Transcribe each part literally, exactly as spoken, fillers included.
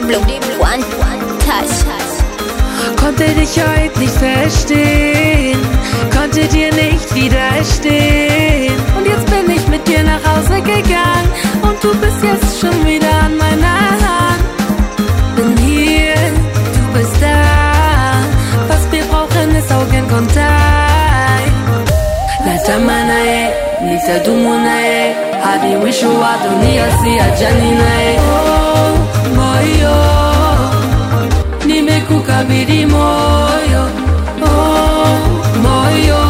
Diblo, one, one, touch. Konnte dich heute nicht verstehen, konnte dir nicht widerstehen. Und jetzt bin ich mit dir nach Hause gegangen und du bist jetzt schon wieder an meiner Hand. Bin hier, du bist da, was wir brauchen ist Augenkontakt. Natamana ye, nitadumu naye, hadi mwisho wa dunia siachani naye. Oh, moyo, nimekukabidhi moyo. Oh, moyo,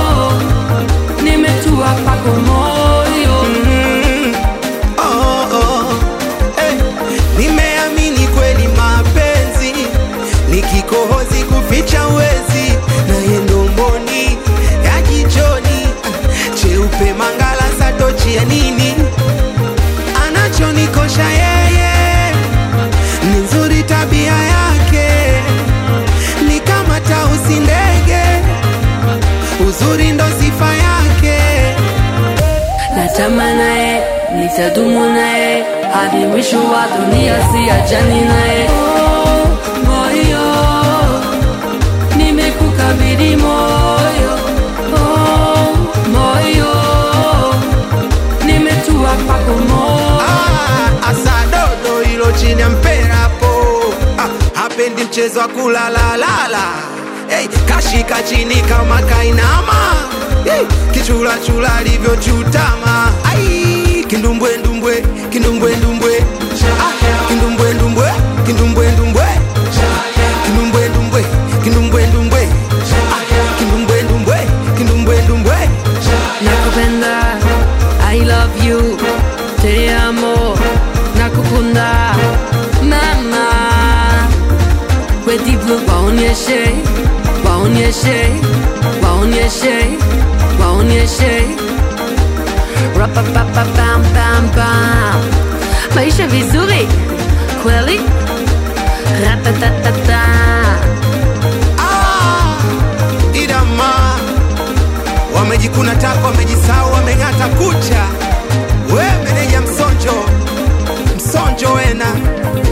nimetua kwako moyo. Mm-hmm. Oh, oh. Hey. Nimeamini kweli mapenzi ni kikohozi kuficha uwezi, na yendo mboni ya jichoni, cheupe mangala satochi ya nini, anachonikosha yeye ni nzuri tabia yake, ni kama tausi ndege, uzuri ndo sifa yake. Natamani naye, nitadumu naye, hadi mwisho wa dunia siachani naye. Oh, moyo, nimekukabidhi moyo. Oh, moyo, nimetua kwako moyo. Ah, asadodo ilo chini ya mpera po. Ah, hapendi mchezo wa kulala lala. Hey, kashika chini kama kainama. Hey, kichula chula alivyo chutama. Ai, kindumbwe ndumbwe, kindumbwe ndumbwe. Ah, kindumbwe ndumbwe, kindumbwe ndumbwe. Kindumbwe ndumbwe, kindumbwe ndumbwe. Ah, kindumbwe ndumbwe, kindumbwe ndumbwe. Nakupenda, I love you, te amo, nakukunda, mama. We Diblo, waonyeshe, waonyeshe, waonyeshe, waonyeshe. Rapapapapam pam pam. Maisha vizuri, kweli? Ratatatata. Ah, idama wamejikuna tako, wamejisau, wameng'ata kucha. We meneja Msonjo, Msonjo wena